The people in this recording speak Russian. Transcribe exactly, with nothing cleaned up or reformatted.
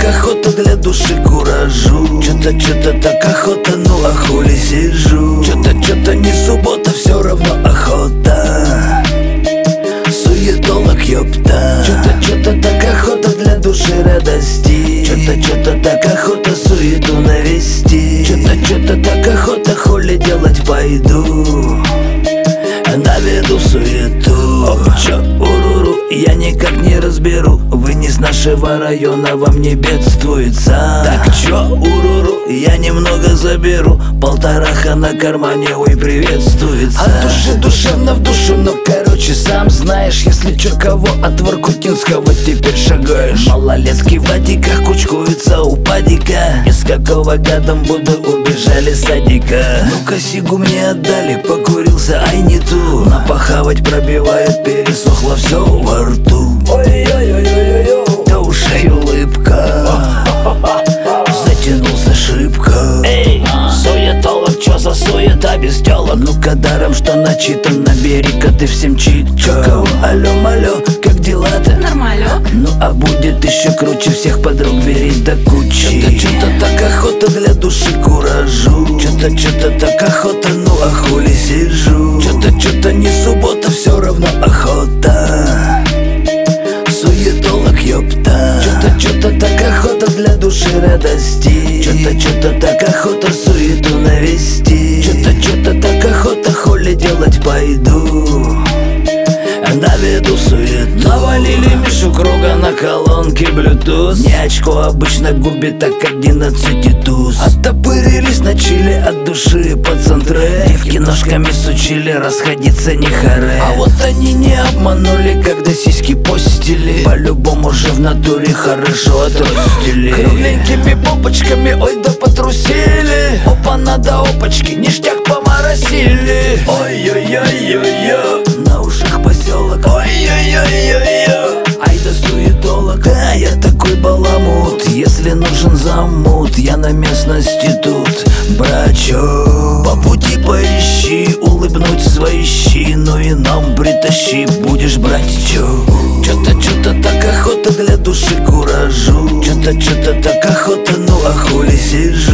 так охота для души куражу. Чё-то, чё-то так охота, ну а хули сижу. Чё-то, чё-то не суббота, все равно охота. Суетолог, ёпта. Чё-то, чё-то так охота для души радости. Чё-то, чё-то так охота суету навести. Чё-то, чё-то так охота хули делать пойду. Наведу суету. Оп, чё, уруру, я никак не разберу. Вы не с нашего района, вам не бедствуется. Так чё, уруру, я немного заберу. Полтораха на кармане, ой, приветствуется. От души душевно в душу, но короче, сам знаешь. Если чё, кого от Воркутинского теперь шагаешь. Малолетки в адиках кучкуются у падика. Из какого годом буду убежали с садика. Ну-ка сигу мне отдали, покурился, ай не ту. Напахавать пробивает, пересохло все во рту. Ой-ой-ой-ой-ой, до ушей улыбка. Затянулся шибко. Эй, суетолог, чё за суета без тёлок? Ну-ка даром, что начитан, набери-ка ты всем читка. Алло-малё, как дела-то? Нормально. Ну а будет еще круче, всех подруг бери до кучи. Чё-то, чё-то так охота для души куражу. Чё-то, чё-то так охота, ну а хули сижу. Чё-то, чё-то не суббота, все равно охота. Суетолог, ёпта. Чё-то, чё-то так охота для души радости. Чё-то, чё-то так охота суету навести. Чё-то, чё-то так охота хули делать пойду. Наведу суету. Навалили Мишу Круга на колонке Bluetooth. Не очко обычно губит, так одиннадцать и туз. Оттопырились на чили от души пацан трек. Девки ножками сучили, расходиться не харе. А вот они не обманули, когда сиськи постили. По-любому же в натуре хорошо отрастили. Кругленькими попочками, ой да потрусили. Опа, надо опачки, ништяк поморосили. Ой-ой-ой-ой-ой, на ушах поселок. Ой-ой-ой-ой-ой, ай да суетолог. Да, я такой баламут. Если нужен замут, я на местности тут, брачо. По пути поищи, улыбнуть свои щи. Ну и нам притащи, будешь брать чё. Чё-то, чё-то так охота для души куражу. Чё-то, чё-то так охота, ну а хули сижу.